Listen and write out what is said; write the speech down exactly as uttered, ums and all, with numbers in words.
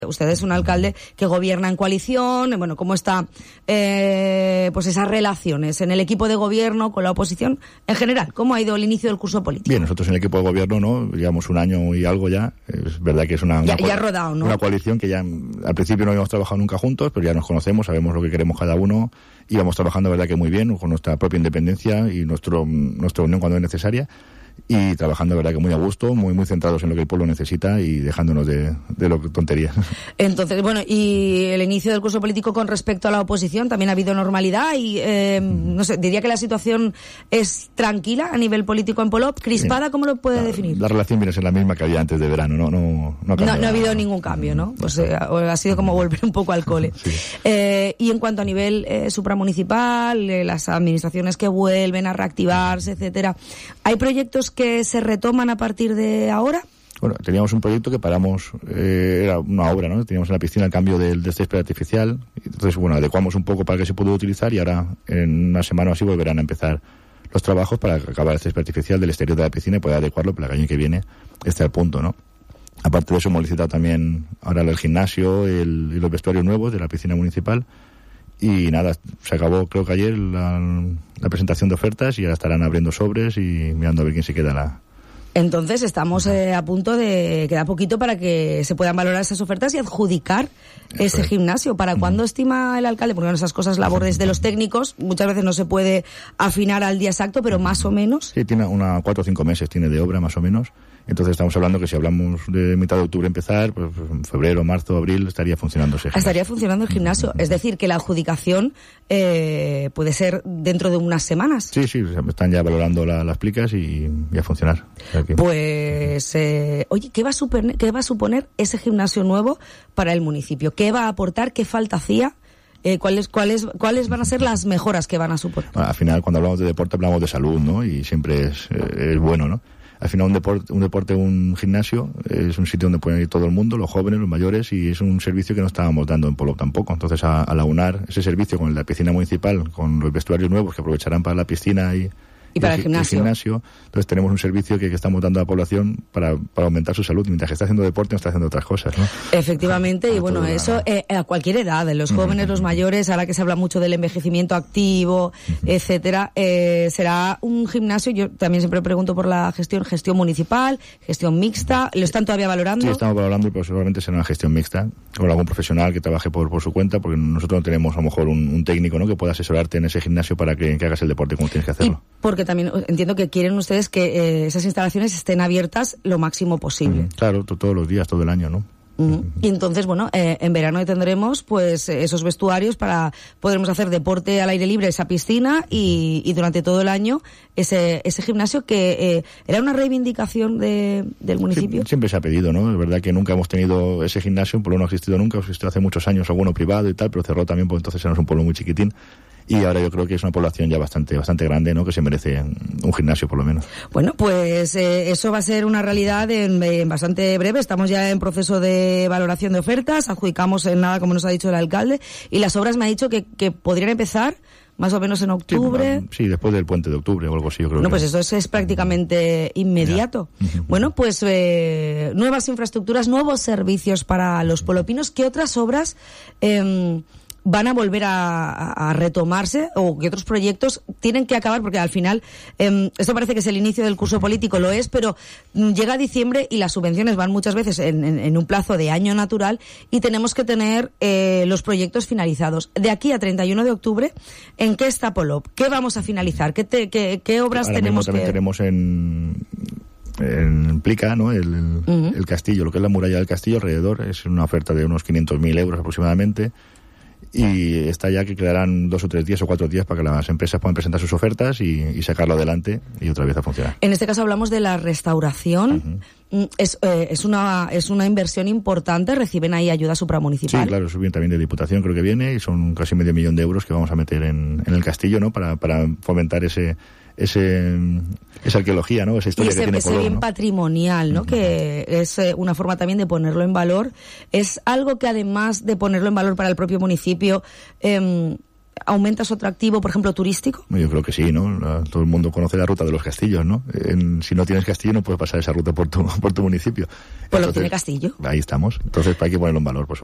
Usted es un alcalde que gobierna en coalición, bueno, ¿cómo está eh, pues esas relaciones en el equipo de gobierno con la oposición en general? ¿Cómo ha ido el inicio del curso político? Bien, nosotros en el equipo de gobierno, ¿no? Llevamos un año y algo ya. Es verdad que es una, ya, una, ya rodado, ¿no? Una coalición que ya al principio no habíamos trabajado nunca juntos, pero ya nos conocemos, sabemos lo que queremos cada uno y vamos trabajando, verdad que muy bien, con nuestra propia independencia y nuestro nuestra unión cuando es necesaria. Y trabajando, verdad que muy a gusto, muy muy centrados en lo que el pueblo necesita y dejándonos de, de lo que tonterías. Entonces, bueno, y el inicio del curso político con respecto a la oposición, también ha habido normalidad y, eh, no sé, diría que la situación es tranquila a nivel político en Polop. ¿Crispada? ¿Cómo lo puede la, definir? La relación viene a ser la misma que había antes de verano, no no no, no, no ha habido ningún cambio, ¿no? Pues eh, ha sido como volver un poco al cole. Sí. Eh, y en cuanto a nivel eh, supramunicipal, eh, las administraciones que vuelven a reactivarse, etcétera, ¿hay proyectos que se retoman a partir de ahora? Bueno, teníamos un proyecto que paramos, eh, era una obra, ¿no? Teníamos en la piscina el cambio del, del césped artificial, entonces, bueno, adecuamos un poco para que se pudiera utilizar y ahora en una semana o así volverán a empezar los trabajos para acabar el césped artificial del exterior de la piscina y poder adecuarlo para el año que viene esté al punto, ¿no? Aparte de eso, hemos licitado también ahora el gimnasio el, y los vestuarios nuevos de la piscina municipal. Y nada, se acabó creo que ayer la, la presentación de ofertas y ahora estarán abriendo sobres y mirando a ver quién se queda la... Entonces estamos eh, a punto de... queda poquito para que se puedan valorar esas ofertas y adjudicar Eso ese es. gimnasio. ¿Para uh-huh. cuándo estima el alcalde? Porque esas cosas labores de los técnicos muchas veces no se puede afinar al día exacto, pero más o menos... Sí, tiene una cuatro o cinco meses tiene de obra más o menos. Entonces estamos hablando que si hablamos de mitad de octubre empezar, pues en febrero, marzo, abril estaría funcionando ese gimnasio. Estaría funcionando el gimnasio. Es decir, que la adjudicación eh, puede ser dentro de unas semanas. Sí, sí, están ya valorando la, las plicas y, y a funcionar. Pues, eh, oye, ¿qué va a suponer, qué va a suponer ese gimnasio nuevo para el municipio? ¿Qué va a aportar? ¿Qué falta hacía? Eh, ¿cuáles, cuáles, ¿Cuáles van a ser las mejoras que van a suponer? Bueno, al final, cuando hablamos de deporte, hablamos de salud, ¿no? Y siempre es, eh, es bueno, ¿no? Al final un deporte, un deporte, un gimnasio es un sitio donde pueden ir todo el mundo, los jóvenes, los mayores, y es un servicio que no estábamos dando en Polop tampoco. Entonces, a, a aunar ese servicio con la piscina municipal, con los vestuarios nuevos que aprovecharán para la piscina y Y para el gimnasio. el gimnasio. Entonces tenemos un servicio que, que estamos dando a la población para, para aumentar su salud. Mientras que está haciendo deporte, no está haciendo otras cosas, ¿no? Efectivamente, a, y bueno, eso eh, a cualquier edad, en los jóvenes, uh-huh. los mayores, ahora que se habla mucho del envejecimiento activo, uh-huh. etcétera, eh, será un gimnasio, yo también siempre pregunto por la gestión, gestión municipal, gestión mixta, ¿lo están todavía valorando? Sí, estamos valorando, pero seguramente será una gestión mixta, con algún profesional que trabaje por, por su cuenta, porque nosotros no tenemos a lo mejor un, un técnico, ¿no?, que pueda asesorarte en ese gimnasio para que, que hagas el deporte como tienes que hacerlo. Y porque también entiendo que quieren ustedes que eh, esas instalaciones estén abiertas lo máximo posible. Mm, claro, to- todos los días, todo el año, ¿no? Uh-huh. Y entonces, bueno, eh, en verano tendremos pues esos vestuarios para podremos hacer deporte al aire libre, esa piscina y, y durante todo el año ese ese gimnasio que eh, era una reivindicación de, del municipio. Sí, siempre se ha pedido, ¿no? Es verdad que nunca hemos tenido ese gimnasio, por lo no ha existido nunca, existió hace muchos años alguno privado y tal, pero cerró también, pues entonces éramos un pueblo muy chiquitín. Y ahora yo creo que es una población ya bastante bastante grande, ¿no?, que se merece un gimnasio por lo menos. Bueno, pues eh, eso va a ser una realidad en, en bastante breve. Estamos ya en proceso de valoración de ofertas, adjudicamos en nada, como nos ha dicho el alcalde, y las obras me ha dicho que, que podrían empezar más o menos en octubre. Sí, sí, después del puente de octubre o algo así, yo creo. No, que... pues eso es, es prácticamente inmediato. Ya. Bueno, pues eh, nuevas infraestructuras, nuevos servicios para los polopinos. ¿Qué otras obras eh, van a volver a, a retomarse o que otros proyectos tienen que acabar? Porque al final, eh, esto parece que es el inicio del curso político, lo es, pero llega diciembre y las subvenciones van muchas veces en, en, en un plazo de año natural y tenemos que tener eh, los proyectos finalizados. De aquí a treinta y uno de octubre, ¿en qué está Polop? ¿Qué vamos a finalizar? ¿Qué, te, qué, qué obras Ahora tenemos mismo también que...? tenemos en... en Plica, ¿no?, el, el, uh-huh. el castillo, lo que es la muralla del castillo alrededor, es una oferta de unos quinientos mil euros aproximadamente. Y está ya que quedarán dos o tres días o cuatro días para que las empresas puedan presentar sus ofertas y, y sacarlo adelante y otra vez a funcionar. En este caso hablamos de la restauración. Uh-huh. Es, eh, es una es una inversión importante. ¿Reciben ahí ayuda supramunicipal? Sí, claro, eso viene también de Diputación, creo que viene, y son casi medio millón de euros que vamos a meter en, en el castillo, ¿no?, para, para fomentar ese... ese esa arqueología, ¿no?, esa historia y ese, que tiene ese Polop, bien ¿no?, patrimonial, ¿no? Uh-huh. Que es eh, una forma también de ponerlo en valor. Es algo que además de ponerlo en valor para el propio municipio, eh, aumenta su atractivo, por ejemplo, turístico? Yo creo que sí, ¿no? La, todo el mundo conoce la ruta de los castillos, ¿no? En, si no tienes castillo no puedes pasar esa ruta por tu, por tu municipio. Pues lo tiene castillo. Ahí estamos. Entonces hay que ponerlo en valor, pues.